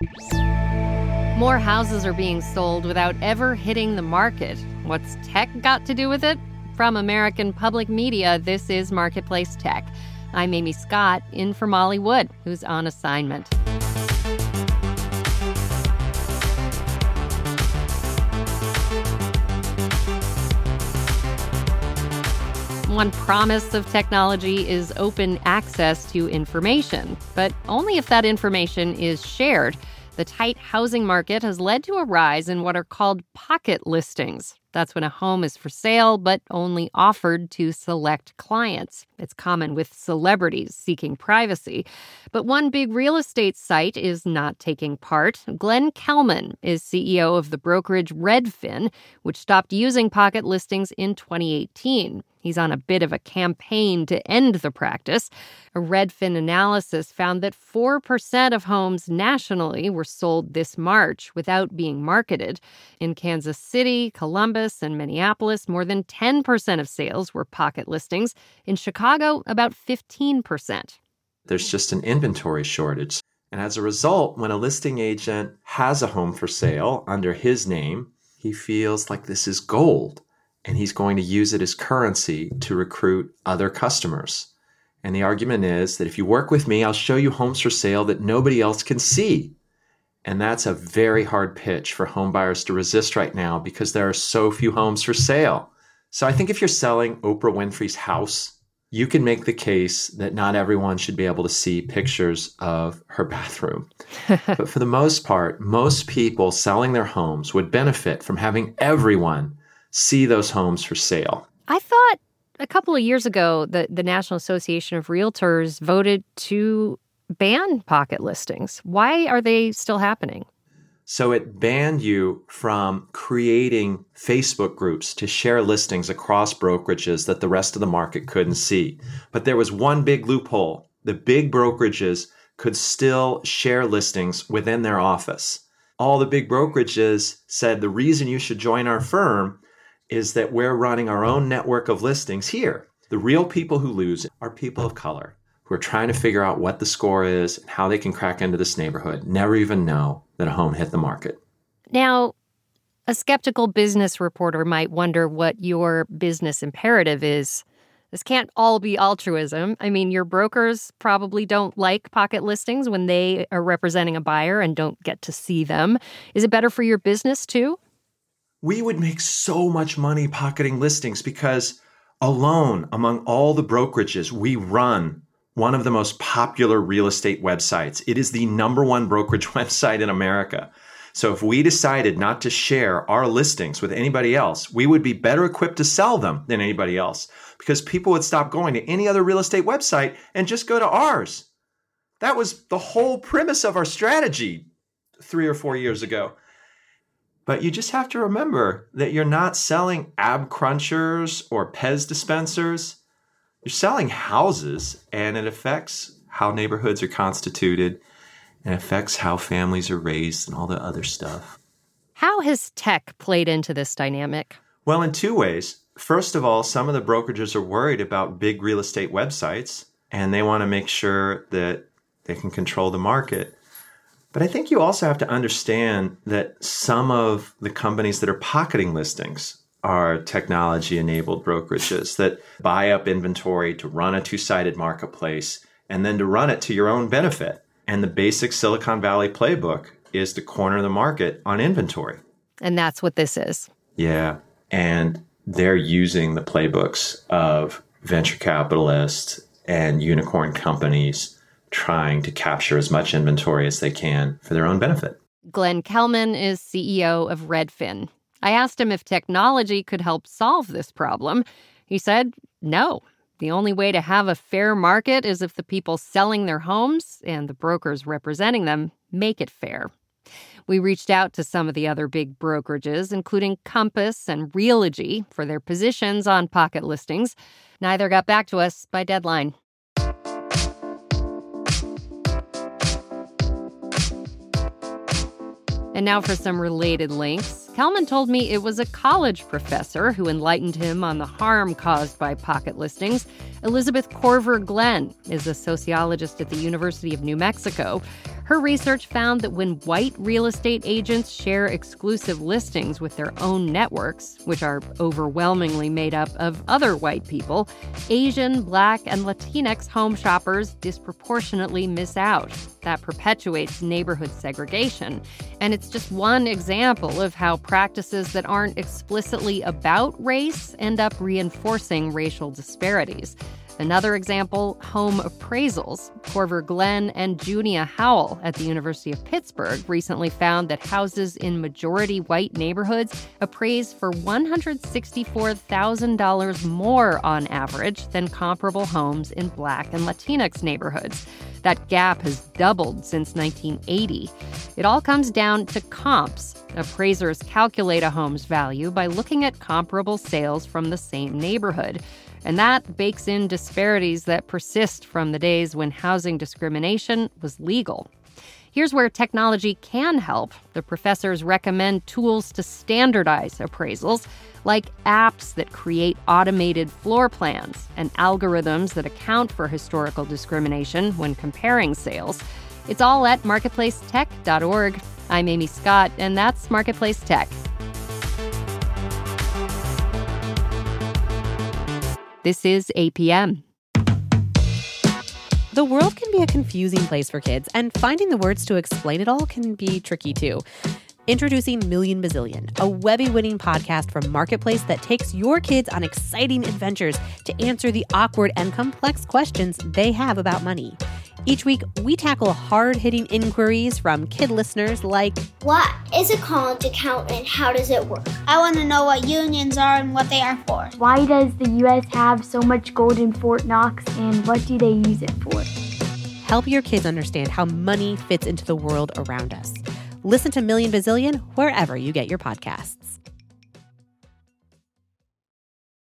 More houses are being sold without ever hitting the market. What's tech got to do with it? From American Public Media, this is Marketplace Tech. I'm Amy Scott, in for Molly Wood, who's on assignment. One promise of technology is open access to information, but only if that information is shared. The tight housing market has led to a rise in what are called pocket listings. That's when a home is for sale, but only offered to select clients. It's common with celebrities seeking privacy. But one big real estate site is not taking part. Glenn Kelman is CEO of the brokerage Redfin, which stopped using pocket listings in 2018. He's on a bit of a campaign to end the practice. A Redfin analysis found that 4% of homes nationally were sold this March without being marketed. In Kansas City, Columbus, and Minneapolis, more than 10% of sales were pocket listings. In Chicago, about 15%. There's just an inventory shortage. And as a result, when a listing agent has a home for sale under his name, he feels like this is gold. And he's going to use it as currency to recruit other customers. And the argument is that if you work with me, I'll show you homes for sale that nobody else can see. And that's a very hard pitch for home buyers to resist right now because there are so few homes for sale. So I think if you're selling Oprah Winfrey's house, you can make the case that not everyone should be able to see pictures of her bathroom. But for the most part, most people selling their homes would benefit from having everyone see those homes for sale. I thought a couple of years ago that the National Association of Realtors voted to ban pocket listings. Why are they still happening? So it banned you from creating Facebook groups to share listings across brokerages that the rest of the market couldn't see. But there was one big loophole. The big brokerages could still share listings within their office. All the big brokerages said the reason you should join our firm is that we're running our own network of listings here. The real people who lose are people of color who are trying to figure out what the score is and how they can crack into this neighborhood, never even know that a home hit the market. Now, a skeptical business reporter might wonder what your business imperative is. This can't all be altruism. I mean, your brokers probably don't like pocket listings when they are representing a buyer and don't get to see them. Is it better for your business too? We would make so much money pocketing listings because alone among all the brokerages, we run one of the most popular real estate websites. It is the number one brokerage website in America. So if we decided not to share our listings with anybody else, we would be better equipped to sell them than anybody else because people would stop going to any other real estate website and just go to ours. That was the whole premise of our strategy 3 or 4 years ago. But you just have to remember that you're not selling ab crunchers or Pez dispensers. You're selling houses, and it affects how neighborhoods are constituted and affects how families are raised and all the other stuff. How has tech played into this dynamic? Well, in 2 ways. First of all, some of the brokerages are worried about big real estate websites, and they want to make sure that they can control the market. But I think you also have to understand that some of the companies that are pocketing listings are technology-enabled brokerages that buy up inventory to run a two-sided marketplace and then to run it to your own benefit. And the basic Silicon Valley playbook is to corner the market on inventory. And that's what this is. Yeah. And they're using the playbooks of venture capitalists and unicorn companies trying to capture as much inventory as they can for their own benefit. Glenn Kelman is CEO of Redfin. I asked him if technology could help solve this problem. He said, no. The only way to have a fair market is if the people selling their homes and the brokers representing them make it fair. We reached out to some of the other big brokerages, including Compass and Realogy, for their positions on pocket listings. Neither got back to us by deadline. And now for some related links. Kelman told me it was a college professor who enlightened him on the harm caused by pocket listings. Elizabeth Korver Glenn is a sociologist at the University of New Mexico. Her research found that when white real estate agents share exclusive listings with their own networks, which are overwhelmingly made up of other white people, Asian, Black, and Latinx home shoppers disproportionately miss out. That perpetuates neighborhood segregation. And it's just one example of how practices that aren't explicitly about race end up reinforcing racial disparities. Another example, home appraisals. Corver Glenn and Junia Howell at the University of Pittsburgh recently found that houses in majority white neighborhoods appraise for $164,000 more on average than comparable homes in Black and Latinx neighborhoods. That gap has doubled since 1980. It all comes down to comps. Appraisers calculate a home's value by looking at comparable sales from the same neighborhood. And that bakes in disparities that persist from the days when housing discrimination was legal. Here's where technology can help. The professors recommend tools to standardize appraisals, like apps that create automated floor plans and algorithms that account for historical discrimination when comparing sales. It's all at marketplacetech.org. I'm Amy Scott, and that's Marketplace Tech. This is APM. The world can be a confusing place for kids, and finding the words to explain it all can be tricky too. Introducing Million Bazillion, a Webby-winning podcast from Marketplace that takes your kids on exciting adventures to answer the awkward and complex questions they have about money. Each week, we tackle hard-hitting inquiries from kid listeners like, what is a college account and how does it work? I want to know what unions are and what they are for. Why does the U.S. have so much gold in Fort Knox and what do they use it for? Help your kids understand how money fits into the world around us. Listen to Million Bazillion wherever you get your podcasts.